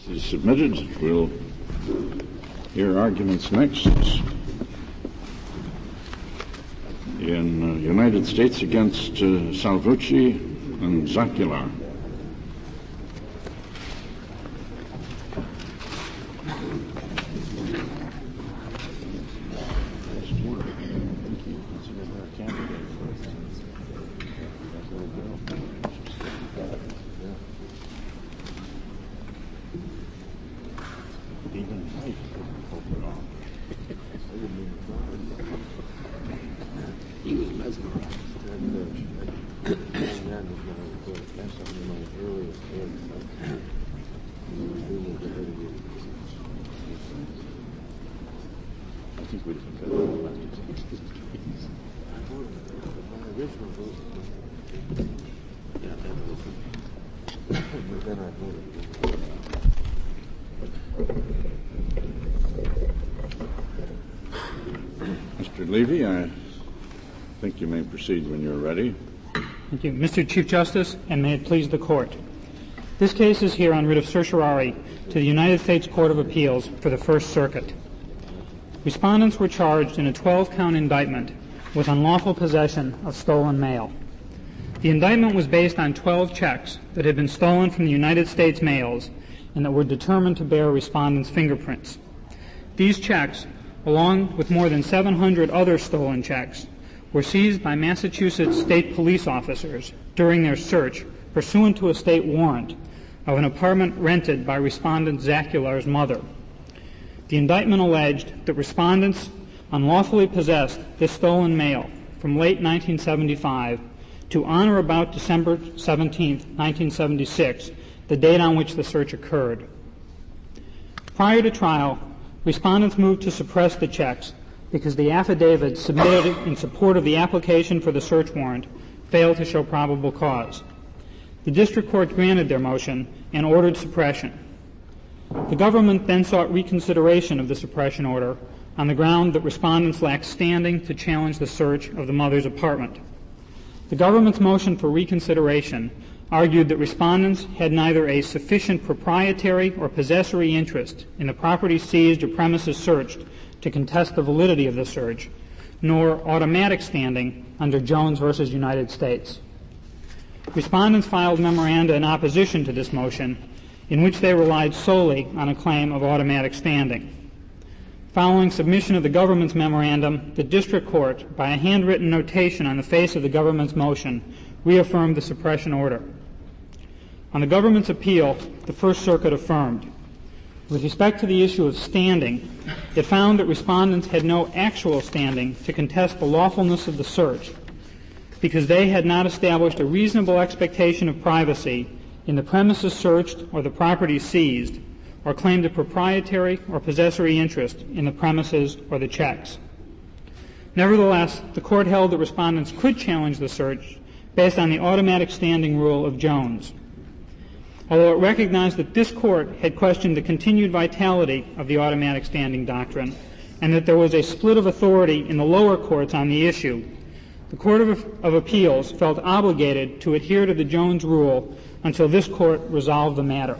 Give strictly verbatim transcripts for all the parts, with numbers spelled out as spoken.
is submitted. We'll hear arguments next in uh, United States against uh, Salvucci and Zacular. Mister Levy, I think you may proceed when you're ready. Thank you. Mister Chief Justice, and may it please the Court. This case is here on writ of certiorari to the United States Court of Appeals for the First Circuit. Respondents were charged in a twelve-count indictment with unlawful possession of stolen mail. The indictment was based on twelve checks that had been stolen from the United States mails and that were determined to bear respondents' fingerprints. These checks, along with more than seven hundred other stolen checks, were seized by Massachusetts state police officers during their search pursuant to a state warrant of an apartment rented by respondent Zacular's mother. The indictment alleged that respondents unlawfully possessed this stolen mail from late nineteen seventy-five to on or about December seventeenth, nineteen seventy-six, the date on which the search occurred. Prior to trial, respondents moved to suppress the checks because the affidavits submitted in support of the application for the search warrant failed to show probable cause. The district court granted their motion and ordered suppression. The government then sought reconsideration of the suppression order on the ground that respondents lacked standing to challenge the search of the mother's apartment. The government's motion for reconsideration argued that respondents had neither a sufficient proprietary or possessory interest in the property seized or premises searched to contest the validity of the search, nor automatic standing under Jones versus United States. Respondents filed memoranda in opposition to this motion, in which they relied solely on a claim of automatic standing. Following submission of the government's memorandum, the district court, by a handwritten notation on the face of the government's motion, reaffirmed the suppression order. On the government's appeal, the First Circuit affirmed. With respect to the issue of standing, it found that respondents had no actual standing to contest the lawfulness of the search because they had not established a reasonable expectation of privacy in the premises searched or the property seized, or claimed a proprietary or possessory interest in the premises or the checks. Nevertheless, the court held that respondents could challenge the search based on the automatic standing rule of Jones. Although it recognized that this court had questioned the continued vitality of the automatic standing doctrine and that there was a split of authority in the lower courts on the issue, the Court of, of Appeals felt obligated to adhere to the Jones rule until this court resolved the matter.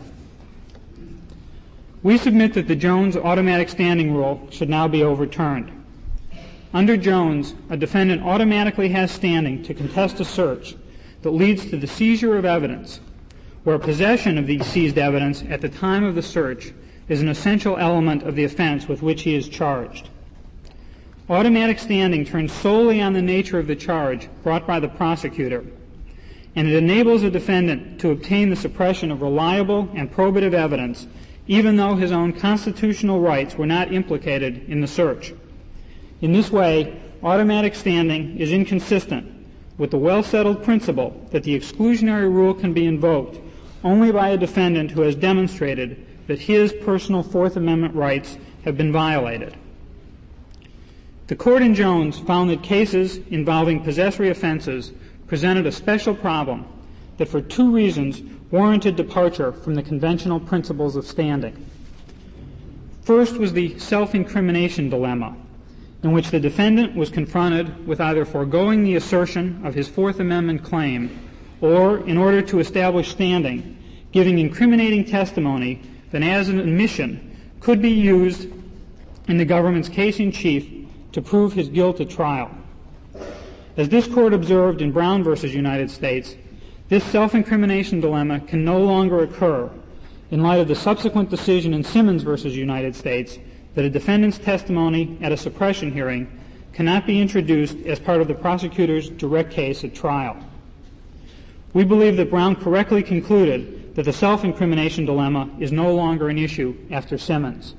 We submit that the Jones automatic standing rule should now be overturned. Under Jones, a defendant automatically has standing to contest a search that leads to the seizure of evidence, where possession of the seized evidence at the time of the search is an essential element of the offense with which he is charged. Automatic standing turns solely on the nature of the charge brought by the prosecutor, and it enables a defendant to obtain the suppression of reliable and probative evidence even though his own constitutional rights were not implicated in the search. In this way, automatic standing is inconsistent with the well-settled principle that the exclusionary rule can be invoked only by a defendant who has demonstrated that his personal Fourth Amendment rights have been violated. The court in Jones found that cases involving possessory offenses presented a special problem that for two reasons warranted departure from the conventional principles of standing. First was the self-incrimination dilemma, in which the defendant was confronted with either foregoing the assertion of his Fourth Amendment claim or, in order to establish standing, giving incriminating testimony then as an admission could be used in the government's case in chief to prove his guilt at trial. As this court observed in Brown versus United States, this self-incrimination dilemma can no longer occur in light of the subsequent decision in Simmons versus United States that a defendant's testimony at a suppression hearing cannot be introduced as part of the prosecutor's direct case at trial. We believe that Brown correctly concluded that the self-incrimination dilemma is no longer an issue after Simmons.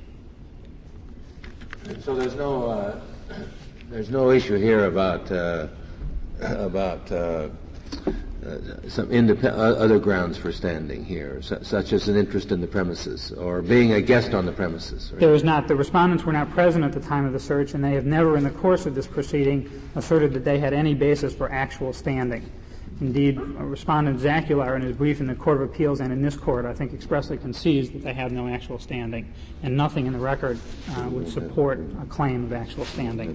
So there's no uh, there's no issue here about uh, about uh, uh, some indep- other grounds for standing here, su- such as an interest in the premises or being a guest on the premises. Right? There is not. The respondents were not present at the time of the search, and they have never, in the course of this proceeding, asserted that they had any basis for actual standing. Indeed, Respondent Zacular, in his brief in the Court of Appeals and in this court, I think expressly concedes that they have no actual standing, and nothing in the record uh, would support a claim of actual standing.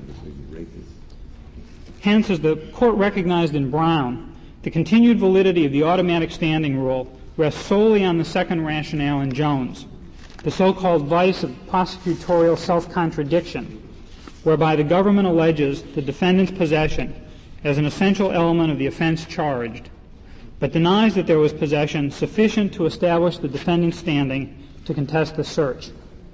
Hence, as the court recognized in Brown, the continued validity of the automatic standing rule rests solely on the second rationale in Jones, the so-called vice of prosecutorial self-contradiction, whereby the government alleges the defendant's possession as an essential element of the offense charged, but denies that there was possession sufficient to establish the defendant's standing to contest the search.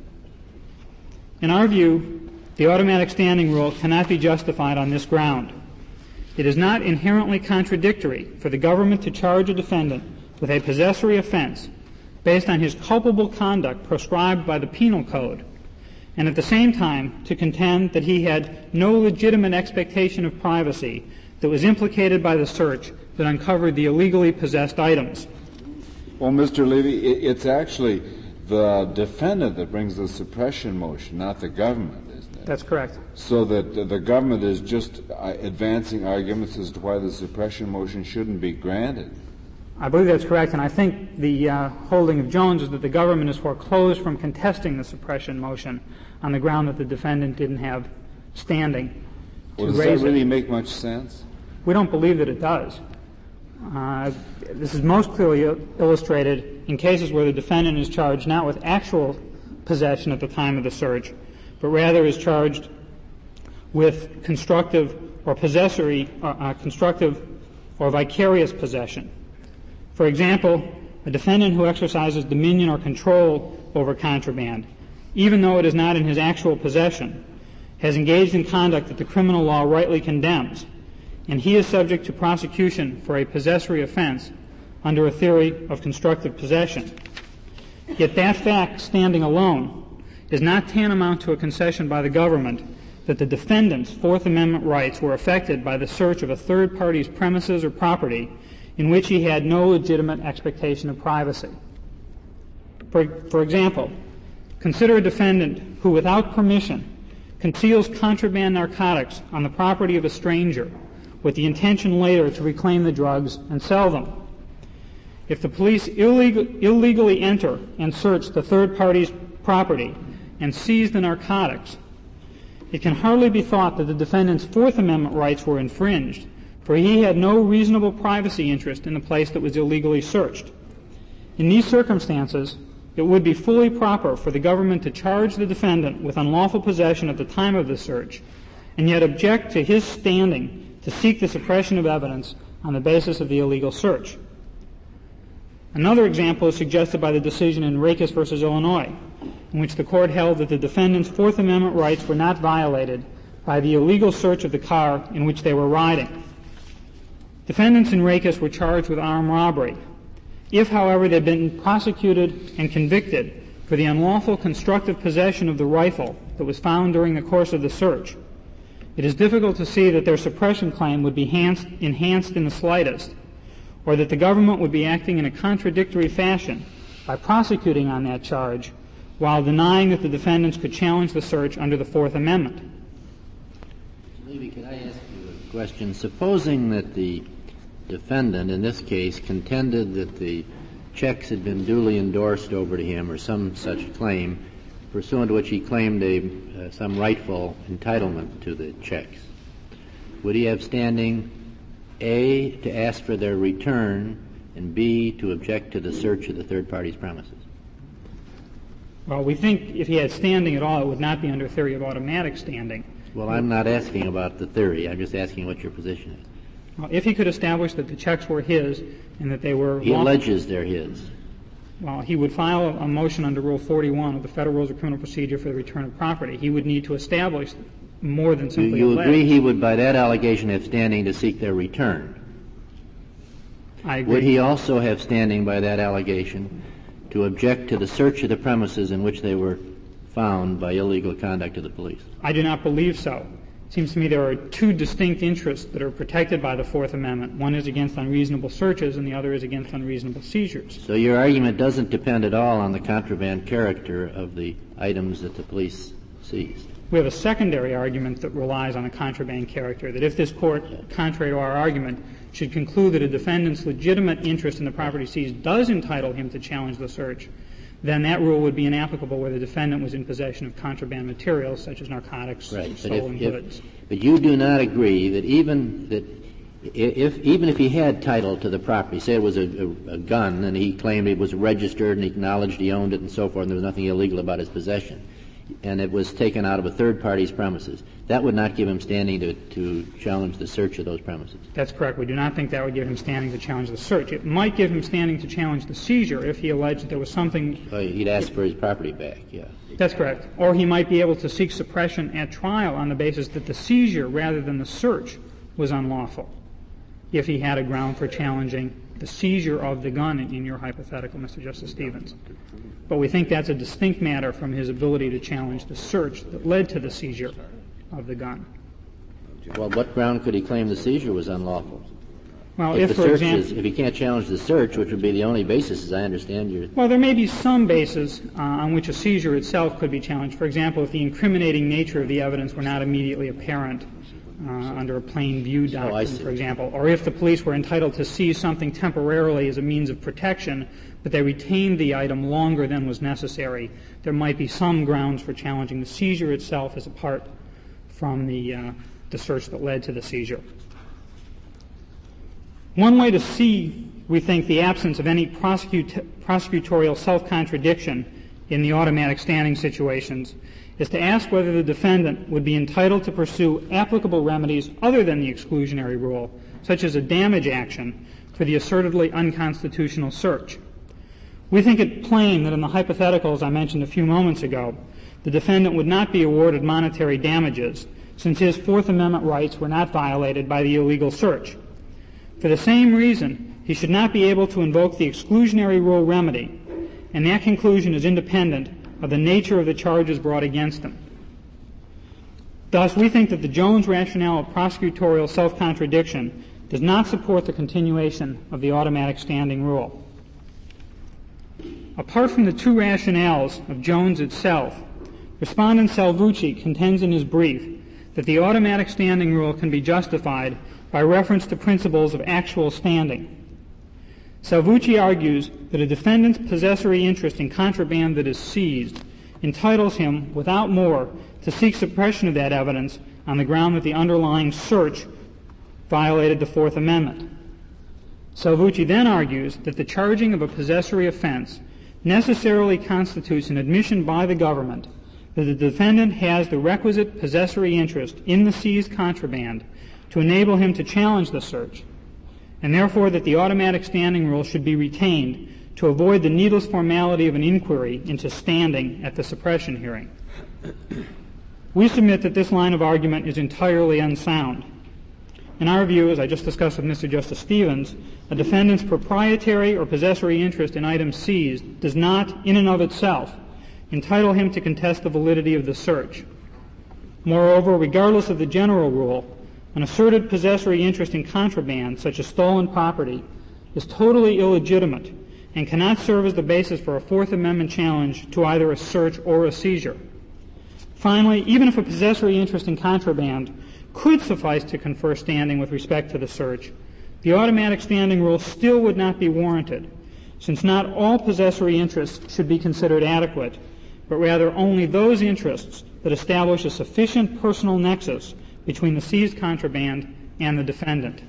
In our view, the automatic standing rule cannot be justified on this ground. It is not inherently contradictory for the government to charge a defendant with a possessory offense based on his culpable conduct prescribed by the Penal Code, and at the same time to contend that he had no legitimate expectation of privacy that was implicated by the search that uncovered the illegally possessed items. Well, Mister Levy, it's actually the defendant that brings the suppression motion, not the government, isn't it? That's correct. So that the government is just advancing arguments as to why the suppression motion shouldn't be granted. I believe that's correct, and I think the uh, holding of Jones is that the government is foreclosed from contesting the suppression motion on the ground that the defendant didn't have standing to well, does raise that really it. make much sense? We don't believe that it does. Uh, this is most clearly il- illustrated in cases where the defendant is charged not with actual possession at the time of the search, but rather is charged with constructive or possessory, uh, uh, constructive or vicarious possession. For example, a defendant who exercises dominion or control over contraband, even though it is not in his actual possession, has engaged in conduct that the criminal law rightly condemns, and he is subject to prosecution for a possessory offense under a theory of constructive possession. Yet that fact, standing alone, is not tantamount to a concession by the government that the defendant's Fourth Amendment rights were affected by the search of a third party's premises or property in which he had no legitimate expectation of privacy. For, for example, consider a defendant who, without permission, conceals contraband narcotics on the property of a stranger with the intention later to reclaim the drugs and sell them. If the police illegal, illegally enter and search the third party's property and seize the narcotics, it can hardly be thought that the defendant's Fourth Amendment rights were infringed, for he had no reasonable privacy interest in the place that was illegally searched. In these circumstances, it would be fully proper for the government to charge the defendant with unlawful possession at the time of the search, and yet object to his standing to seek the suppression of evidence on the basis of the illegal search. Another example is suggested by the decision in Rakes versus Illinois, in which the court held that the defendant's Fourth Amendment rights were not violated by the illegal search of the car in which they were riding. Defendants in Rakes were charged with armed robbery. If, however, they had been prosecuted and convicted for the unlawful constructive possession of the rifle that was found during the course of the search, it is difficult to see that their suppression claim would be enhanced, enhanced in the slightest, or that the government would be acting in a contradictory fashion by prosecuting on that charge while denying that the defendants could challenge the search under the Fourth Amendment. Levy, could I ask you a question? Supposing that the defendant, in this case, contended that the checks had been duly endorsed over to him or some such claim, pursuant to which he claimed a, uh, some rightful entitlement to the checks, would he have standing, A, to ask for their return, and B, to object to the search of the third party's premises? Well, we think if he had standing at all, it would not be under theory of automatic standing. Well, I'm not asking about the theory. I'm just asking what your position is. Well, if he could establish that the checks were his and that they were He lawful, alleges they're his. well, he would file a motion under Rule forty-one of the Federal Rules of Criminal Procedure for the return of property. He would need to establish more than You, simply you allege. agree he would, by that allegation, have standing to seek their return? I agree. Would he also have standing by that allegation to object to the search of the premises in which they were found by illegal conduct of the police? I do not believe so. It seems to me there are two distinct interests that are protected by the Fourth Amendment. One is against unreasonable searches and the other is against unreasonable seizures. So your argument doesn't depend at all on the contraband character of the items that the police seized? We have a secondary argument that relies on the contraband character, that if this Court, contrary to our argument, should conclude that a defendant's legitimate interest in the property seized does entitle him to challenge the search, then that rule would be inapplicable where the defendant was in possession of contraband materials such as narcotics, right. stolen but if, goods. If, but you do not agree that even that if even if he had title to the property, say it was a, a, a gun and he claimed it was registered and he acknowledged he owned it and so forth and there was nothing illegal about his possession, and it was taken out of a third party's premises, that would not give him standing to, to challenge the search of those premises. That's correct. We do not think that would give him standing to challenge the search. It might give him standing to challenge the seizure if he alleged that there was something. Well, he'd ask for his property back, yeah. That's correct. Or he might be able to seek suppression at trial on the basis that the seizure rather than the search was unlawful, if he had a ground for challenging the seizure of the gun in, in your hypothetical, Mister Justice Stevens. But we think that's a distinct matter from his ability to challenge the search that led to the seizure of the gun. Well, what ground could he claim the seizure was unlawful? Well, if, if, the for search example, is, if he can't challenge the search, which would be the only basis, as I understand your... Well, there may be some basis uh, on which a seizure itself could be challenged. For example, if the incriminating nature of the evidence were not immediately apparent uh, under a plain view doctrine, oh, I see. for example, or if the police were entitled to seize something temporarily as a means of protection, but they retained the item longer than was necessary, there might be some grounds for challenging the seizure itself as apart from the, uh, the search that led to the seizure. One way to see, we think, the absence of any prosecut- prosecutorial self-contradiction in the automatic standing situations is to ask whether the defendant would be entitled to pursue applicable remedies other than the exclusionary rule, such as a damage action, for the assertedly unconstitutional search. We think it plain that in the hypotheticals I mentioned a few moments ago, the defendant would not be awarded monetary damages since his Fourth Amendment rights were not violated by the illegal search. For the same reason, he should not be able to invoke the exclusionary rule remedy, and that conclusion is independent of the nature of the charges brought against him. Thus, we think that the Jones rationale of prosecutorial self-contradiction does not support the continuation of the automatic standing rule. Apart from the two rationales of Jones itself, Respondent Salvucci contends in his brief that the automatic standing rule can be justified by reference to principles of actual standing. Salvucci argues that a defendant's possessory interest in contraband that is seized entitles him, without more, to seek suppression of that evidence on the ground that the underlying search violated the Fourth Amendment. Salvucci then argues that the charging of a possessory offense necessarily constitutes an admission by the government that the defendant has the requisite possessory interest in the seized contraband to enable him to challenge the search, and therefore that the automatic standing rule should be retained to avoid the needless formality of an inquiry into standing at the suppression hearing. We submit that this line of argument is entirely unsound. In our view, as I just discussed with Mister Justice Stevens, a defendant's proprietary or possessory interest in items seized does not, in and of itself, entitle him to contest the validity of the search. Moreover, regardless of the general rule, an asserted possessory interest in contraband, such as stolen property, is totally illegitimate and cannot serve as the basis for a Fourth Amendment challenge to either a search or a seizure. Finally, even if a possessory interest in contraband could suffice to confer standing with respect to the search, the automatic standing rule still would not be warranted, since not all possessory interests should be considered adequate, but rather only those interests that establish a sufficient personal nexus between the seized contraband and the defendant.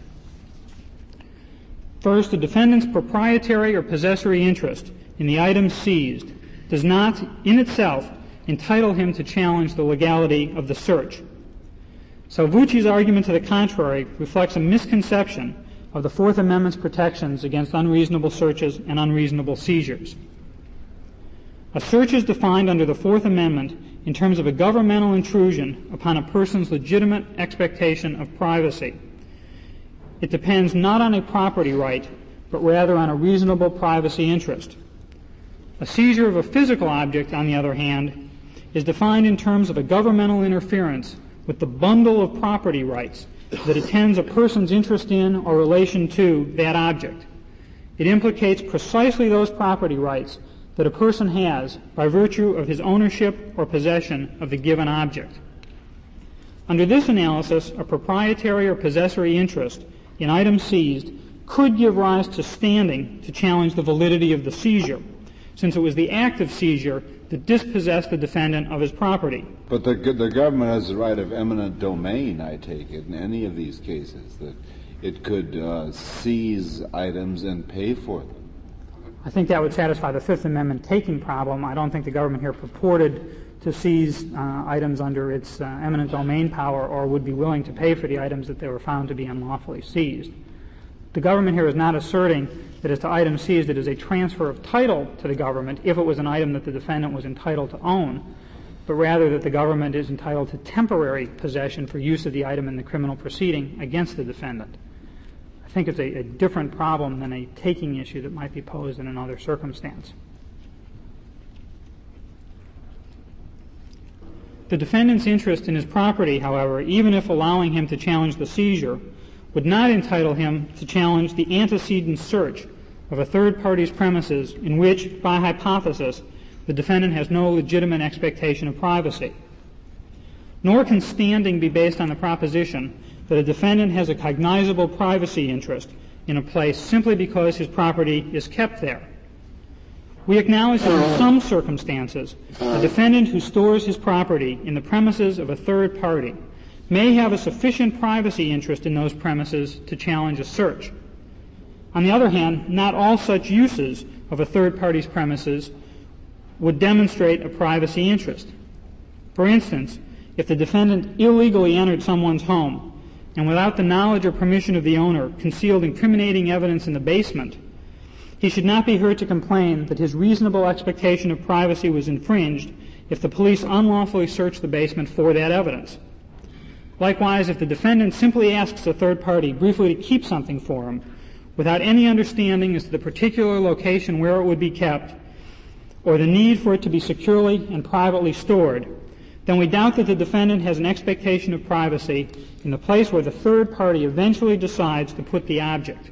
First, the defendant's proprietary or possessory interest in the items seized does not, in itself, entitle him to challenge the legality of the search. Salvucci's argument to the contrary reflects a misconception of the Fourth Amendment's protections against unreasonable searches and unreasonable seizures. A search is defined under the Fourth Amendment in terms of a governmental intrusion upon a person's legitimate expectation of privacy. It depends not on a property right, but rather on a reasonable privacy interest. A seizure of a physical object, on the other hand, is defined in terms of a governmental interference with the bundle of property rights that attends a person's interest in or relation to that object. It implicates precisely those property rights that a person has by virtue of his ownership or possession of the given object. Under this analysis, a proprietary or possessory interest in items seized could give rise to standing to challenge the validity of the seizure, since it was the act of seizure that dispossessed the defendant of his property. But the, the government has the right of eminent domain, I take it, in any of these cases, that it could uh, seize items and pay for them. I think that would satisfy the Fifth Amendment taking problem. I don't think the government here purported to seize uh, items under its uh, eminent domain power or would be willing to pay for the items that they were found to be unlawfully seized. The government here is not asserting that as to items seized it is a transfer of title to the government if it was an item that the defendant was entitled to own, but rather that the government is entitled to temporary possession for use of the item in the criminal proceeding against the defendant. I think it's a, a different problem than a taking issue that might be posed in another circumstance. The defendant's interest in his property, however, even if allowing him to challenge the seizure, would not entitle him to challenge the antecedent search of a third party's premises in which, by hypothesis, the defendant has no legitimate expectation of privacy. Nor can standing be based on the proposition that a defendant has a cognizable privacy interest in a place simply because his property is kept there. We acknowledge that in some circumstances, a defendant who stores his property in the premises of a third party may have a sufficient privacy interest in those premises to challenge a search. On the other hand, not all such uses of a third party's premises would demonstrate a privacy interest. For instance, if the defendant illegally entered someone's home and without the knowledge or permission of the owner concealed incriminating evidence in the basement, he should not be heard to complain that his reasonable expectation of privacy was infringed if the police unlawfully searched the basement for that evidence. Likewise, if the defendant simply asks a third party briefly to keep something for him without any understanding as to the particular location where it would be kept or the need for it to be securely and privately stored, then we doubt that the defendant has an expectation of privacy in the place where the third party eventually decides to put the object.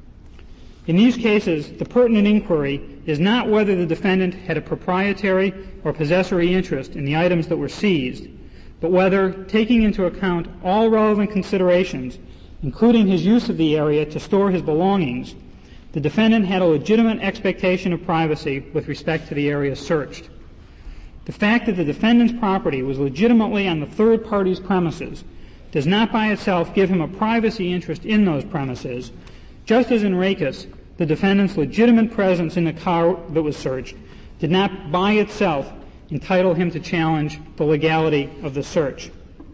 In these cases, the pertinent inquiry is not whether the defendant had a proprietary or possessory interest in the items that were seized, but whether, taking into account all relevant considerations, including his use of the area to store his belongings, the defendant had a legitimate expectation of privacy with respect to the area searched. The fact that the defendant's property was legitimately on the third party's premises does not by itself give him a privacy interest in those premises, just as in Rakes, the defendant's legitimate presence in the car that was searched did not by itself entitle him to challenge the legality of the search.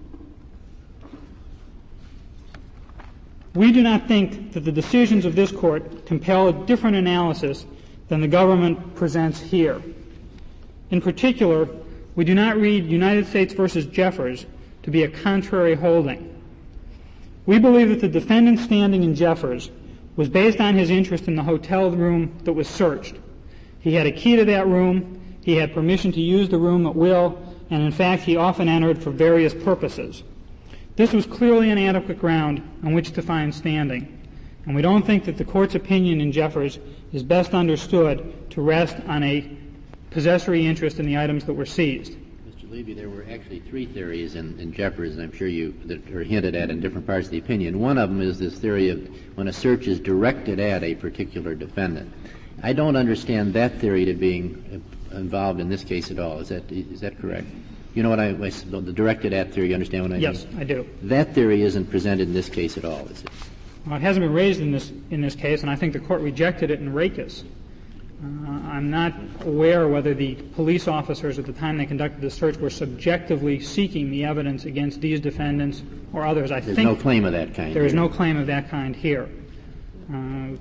We do not think that the decisions of this Court compel a different analysis than the government presents here. In particular, we do not read United States versus Jeffers to be a contrary holding. We believe that the defendant's standing in Jeffers was based on his interest in the hotel room that was searched. He had a key to that room, he had permission to use the room at will, and in fact he often entered for various purposes. This was clearly an adequate ground on which to find standing, and we don't think that the Court's opinion in Jeffers is best understood to rest on a possessory interest in the items that were seized. Mister Levy, there were actually three theories in, in Jeffers, and I'm sure you that are hinted at in different parts of the opinion. One of them is this theory of when a search is directed at a particular defendant. I don't understand that theory to being involved in this case at all. Is that is that correct? You know what I, I the directed at theory, you understand what I yes, mean? Yes, I do. That theory isn't presented in this case at all, is it? Well, it hasn't been raised in this in this case, and I think the Court rejected it in Rakes. Uh, I'm not aware whether the police officers at the time they conducted the search were subjectively seeking the evidence against these defendants or others. I There's think no claim of that kind. There is here. no claim of that kind here. Uh,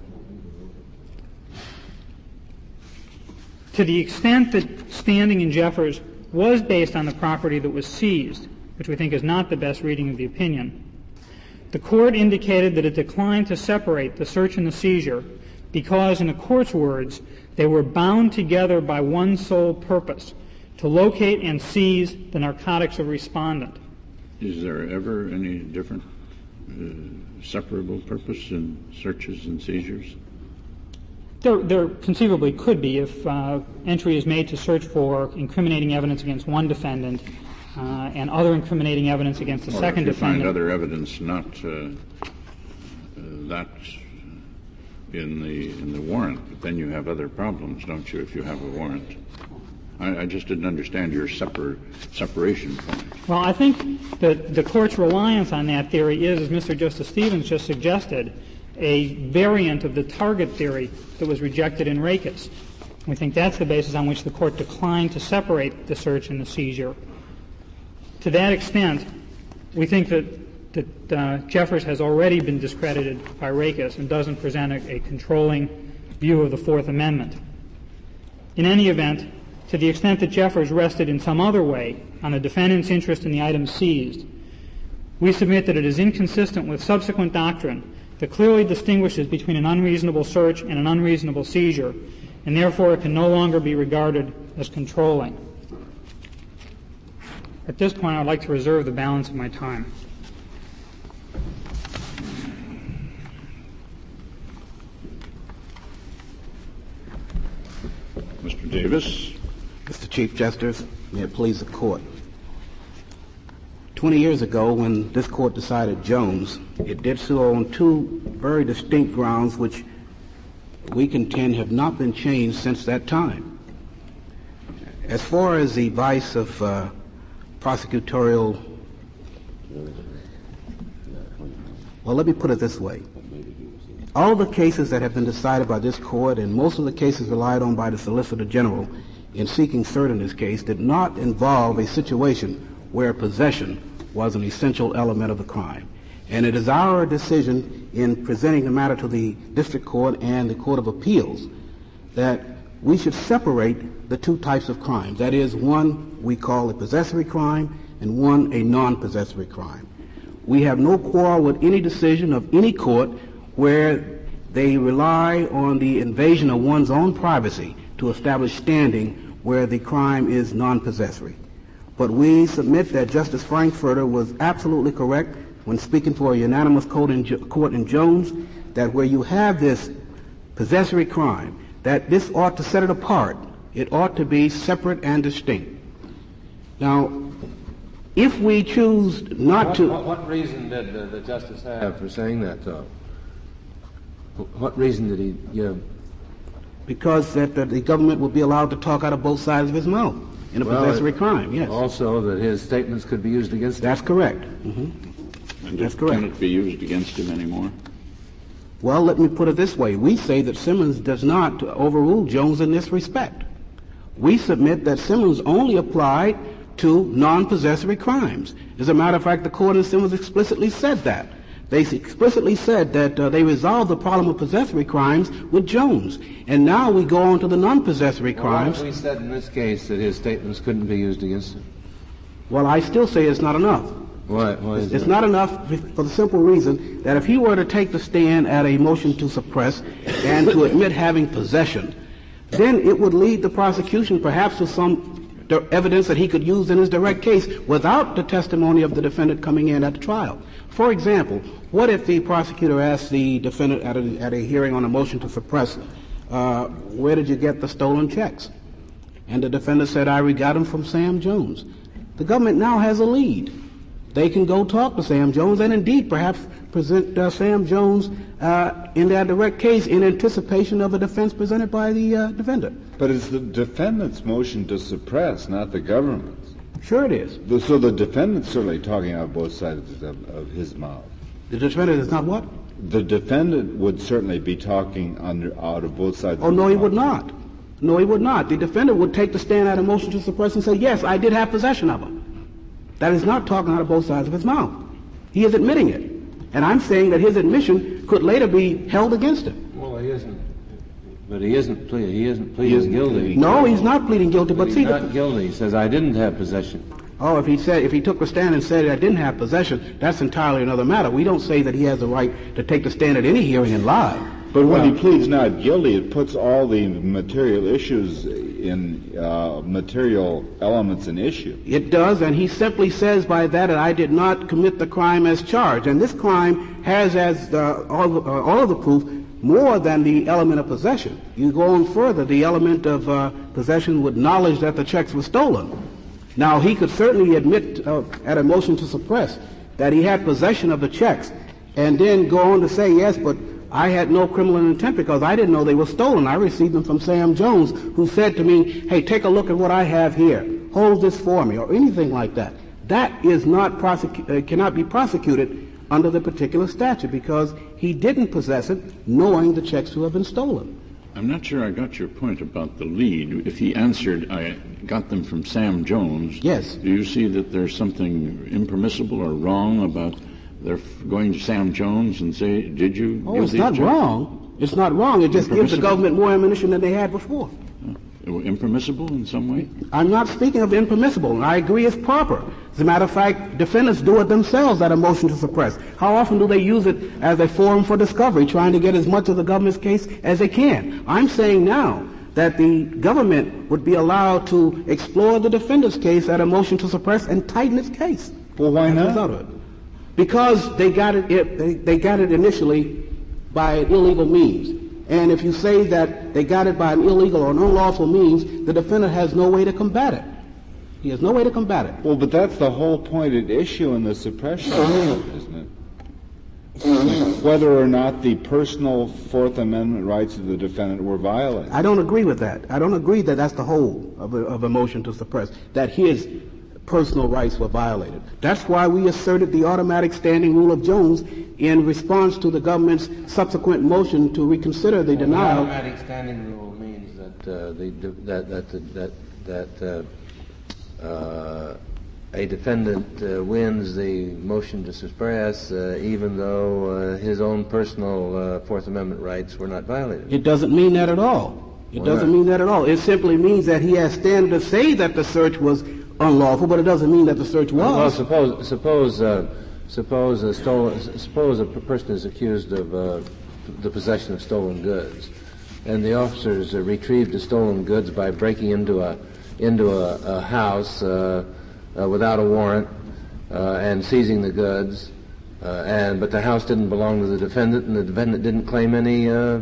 to the extent that standing in Jeffers was based on the property that was seized, which we think is not the best reading of the opinion, the court indicated that it declined to separate the search and the seizure because, in the court's words, they were bound together by one sole purpose, to locate and seize the narcotics of respondent. Is there ever any different uh, separable purpose in searches and seizures? There, there conceivably could be if uh, entry is made to search for incriminating evidence against one defendant uh, and other incriminating evidence against the or second if you defendant. find other evidence not uh, uh, that in the in the warrant, but then you have other problems, don't you, if you have a warrant? I, I just didn't understand your separ- separation point. Well, I think that the court's reliance on that theory is, as Mister Justice Stevens just suggested, a variant of the target theory that was rejected in Rakes. We think that's the basis on which the court declined to separate the search and the seizure. To that extent, we think that, that uh, Jeffers has already been discredited by Rakes and doesn't present a, a controlling view of the Fourth Amendment. In any event, to the extent that Jeffers rested in some other way on the defendant's interest in the items seized, we submit that it is inconsistent with subsequent doctrine that clearly distinguishes between an unreasonable search and an unreasonable seizure, and therefore it can no longer be regarded as controlling. At this point, I would like to reserve the balance of my time. Mister Davis. Mister Chief Justice, may it please the Court. Twenty years ago, when this Court decided Jones, it did so on two very distinct grounds which we contend have not been changed since that time. As far as the vice of uh, prosecutorial, well, let me put it this way. All the cases that have been decided by this Court, and most of the cases relied on by the Solicitor General in seeking cert in this case, did not involve a situation where possession was an essential element of the crime. And it is our decision in presenting the matter to the District Court and the Court of Appeals that we should separate the two types of crimes. That is, one we call a possessory crime and one a non-possessory crime. We have no quarrel with any decision of any court where they rely on the invasion of one's own privacy to establish standing where the crime is non-possessory. But we submit that Justice Frankfurter was absolutely correct when speaking for a unanimous court in, court in Jones, that where you have this possessory crime, that this ought to set it apart. It ought to be separate and distinct. Now, if we choose not what, to... What, what reason did the, the Justice have for saying that, though? What reason did he give? Because that, that the government would be allowed to talk out of both sides of his mouth in a well, possessory crime, yes. Also that his statements could be used against him? That's correct. Mm-hmm. And That's it, correct. Can it be used against him anymore? Well, let me put it this way. We say that Simmons does not overrule Jones in this respect. We submit that Simmons only applied to non-possessory crimes. As a matter of fact, the court in Simmons explicitly said that. They explicitly said that uh, they resolved the problem of possessory crimes with Jones. And now we go on to the non-possessory well, crimes. Why have we said in this case that his statements couldn't be used against him? Well, I still say it's not enough. Why, why is It's that? not enough for the simple reason that if he were to take the stand at a motion to suppress and to admit having possession, then it would lead the prosecution perhaps to some evidence that he could use in his direct case without the testimony of the defendant coming in at the trial. For example, what if the prosecutor asked the defendant at a, at a hearing on a motion to suppress, uh, where did you get the stolen checks? And the defendant said, I got them from Sam Jones. The government now has a lead. They can go talk to Sam Jones and indeed perhaps present uh, Sam Jones uh, in their direct case in anticipation of a defense presented by the uh, defendant. But it's the defendant's motion to suppress, not the government's. Sure it is. The, so the defendant's certainly talking out both sides of, of his mouth. The defendant is not what? The defendant would certainly be talking under, out of both sides Oh, of his no, he mouth. would not. No, he would not. The defendant would take the stand at a motion to suppress and say, yes, I did have possession of them. That is not talking out of both sides of his mouth. He is admitting it. And I'm saying that his admission could later be held against him. Well, he isn't. But he isn't pleading. He isn't pleading he isn't guilty. No, he's not pleading guilty. But, but see, he's not guilty. He says, I didn't have possession. Oh, if he said, if he took the stand and said I didn't have possession, that's entirely another matter. We don't say that he has the right to take the stand at any hearing and lie. But when well, he pleads not guilty, it puts all the material issues in uh, material elements in issue. It does, and he simply says by that that I did not commit the crime as charged. And this crime has as uh, all, uh, all of the proof more than the element of possession. You go on further, the element of uh, possession with knowledge that the checks were stolen. Now, he could certainly admit uh, at a motion to suppress that he had possession of the checks and then go on to say, yes, but I had no criminal intent because I didn't know they were stolen. I received them from Sam Jones, who said to me, hey, take a look at what I have here. Hold this for me, or anything like that. That is not prosecu- uh, cannot be prosecuted under the particular statute because he didn't possess it knowing the checks to have been stolen. I'm not sure I got your point about the lead. If he answered, I got them from Sam Jones. Yes. Do you see that there's something impermissible or wrong about their going to Sam Jones and say, did you Oh, give it's these not checks? wrong. It's not wrong. It just gives the government more ammunition than they had before. Uh, impermissible in some way? I'm not speaking of impermissible. I agree it's proper. As a matter of fact, defendants do it themselves at a motion to suppress. How often do they use it as a forum for discovery, trying to get as much of the government's case as they can? I'm saying now that the government would be allowed to explore the defendant's case at a motion to suppress and tighten its case. Well, why not? Because they got it, it they, they got it initially by illegal means. And if you say that they got it by an illegal or an unlawful means, the defendant has no way to combat it. He has no way to combat it. Well, but that's the whole point at issue in the suppression, isn't it? Whether or not the personal Fourth Amendment rights of the defendant were violated. I don't agree with that. I don't agree that that's the whole of a, of a motion to suppress, that his personal rights were violated. That's why we asserted the automatic standing rule of Jones in response to the government's subsequent motion to reconsider the well, denial. The automatic standing rule means that uh, the, that that that that uh, uh, a defendant uh, wins the motion to suppress, uh, even though uh, his own personal uh, Fourth Amendment rights were not violated. It doesn't mean that at all. It Why doesn't not? mean that at all. It simply means that he has standing to say that the search was unlawful, but it doesn't mean that the search was. Well, suppose suppose uh, suppose a stolen suppose a person is accused of uh, the possession of stolen goods, and the officers uh, retrieved the stolen goods by breaking into a into a, a house uh, uh, without a warrant uh, and seizing the goods, uh, and but the house didn't belong to the defendant, and the defendant didn't claim any uh,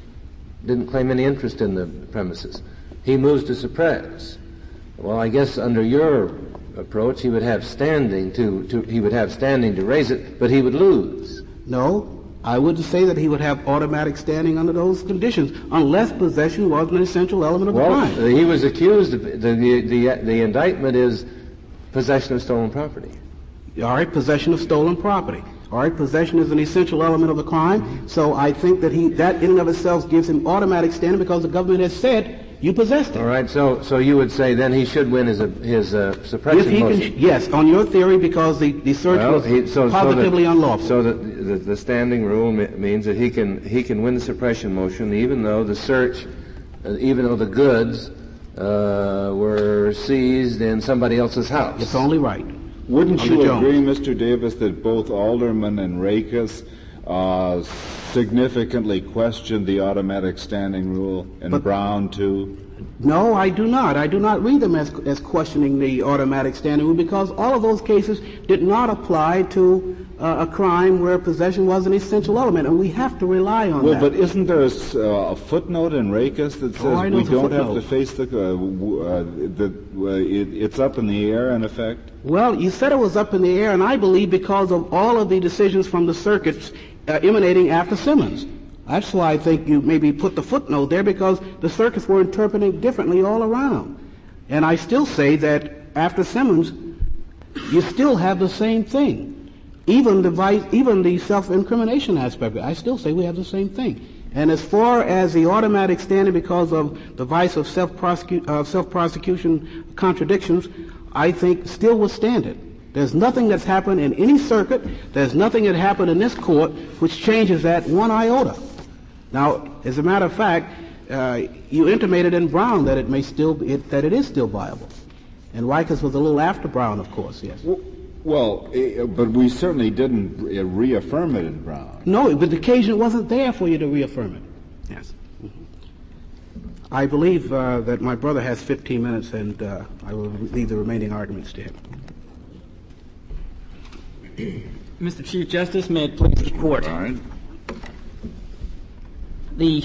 didn't claim any interest in the premises. He moves to suppress. Well, I guess under your approach, he would have standing to, to he would have standing to raise it, but he would lose. No, I wouldn't say that he would have automatic standing under those conditions, unless possession was an essential element of well, the crime. Well, he was accused of the, the the the indictment is possession of stolen property. All right, possession of stolen property. All right, possession is an essential element of the crime. So I think that he that in and of itself gives him automatic standing because the government has said you possessed it. All right, so so you would say then he should win his uh, his uh, suppression if he motion. Can, yes, on your theory, because the, the search well, was he, so, positively so that, unlawful. So that the, the standing rule me- means that he can he can win the suppression motion even though the search, uh, even though the goods uh, were seized in somebody else's house. It's only right. Wouldn't Under you Jones. agree, Mister Davis, that both Alderman and Rakes uh, significantly questioned the automatic standing rule, and But- Brown too? No, I do not. I do not read them as, as questioning the automatic standing rule because all of those cases did not apply to uh, a crime where possession was an essential element, and we have to rely on Well, that. but isn't there a, s- uh, a footnote in Rakes that says Oh, I know we the don't have footnote. to face the, uh, w- uh, the uh, it, it's up in the air in effect? Well, you said it was up in the air, and I believe because of all of the decisions from the circuits uh, emanating after Simmons. That's why I think you maybe put the footnote there, because the circuits were interpreting differently all around. And I still say that after Simmons, you still have the same thing. Even the vice, even the self-incrimination aspect of it, I still say we have the same thing. And as far as the automatic standing because of the vice of self-prosecu- uh, self-prosecution contradictions, I think still withstand it. There's nothing that's happened in any circuit, there's nothing that happened in this court which changes that one iota. Now, as a matter of fact, uh, you intimated in Brown that it may still be, it, that it is still viable. And Rikers was a little after Brown, of course, yes. Well, eh, but we certainly didn't re- reaffirm it in Brown. No, but the occasion wasn't there for you to reaffirm it. Yes. Mm-hmm. I believe uh, that my brother has fifteen minutes, and uh, I will leave the remaining arguments to him. Mister Chief Justice, may it please the Court. All right. The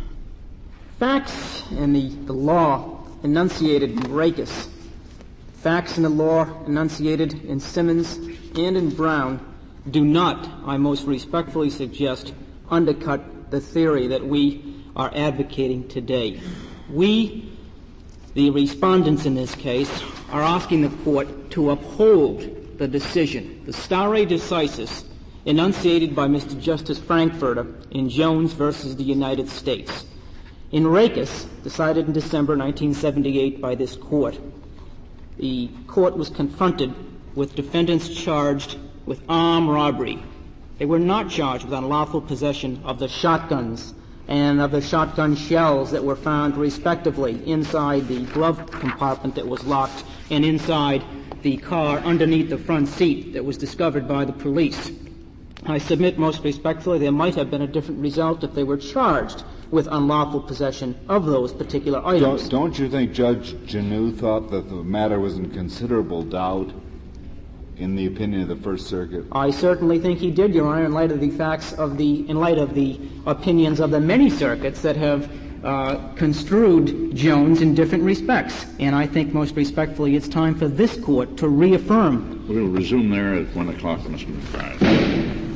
facts and the, the law enunciated in Rakes, facts and the law enunciated in Simmons and in Brown do not, I most respectfully suggest, undercut the theory that we are advocating today. We, the respondents in this case, are asking the Court to uphold the decision, the stare decisis, enunciated by Mister Justice Frankfurter in Jones versus the United States. In Rakes, decided in December nineteen seventy-eight by this Court, the Court was confronted with defendants charged with armed robbery. They were not charged with unlawful possession of the shotguns and of the shotgun shells that were found respectively inside the glove compartment that was locked and inside the car underneath the front seat that was discovered by the police. I submit most respectfully there might have been a different result if they were charged with unlawful possession of those particular items. Don't, don't you think Judge Janeau thought that the matter was in considerable doubt in the opinion of the First Circuit? I certainly think he did, Your Honor, in light of the facts of the, in light of the opinions of the many circuits that have uh, construed Jones in different respects. And I think most respectfully it's time for this Court to reaffirm. We'll resume there at one o'clock, Mister McBride.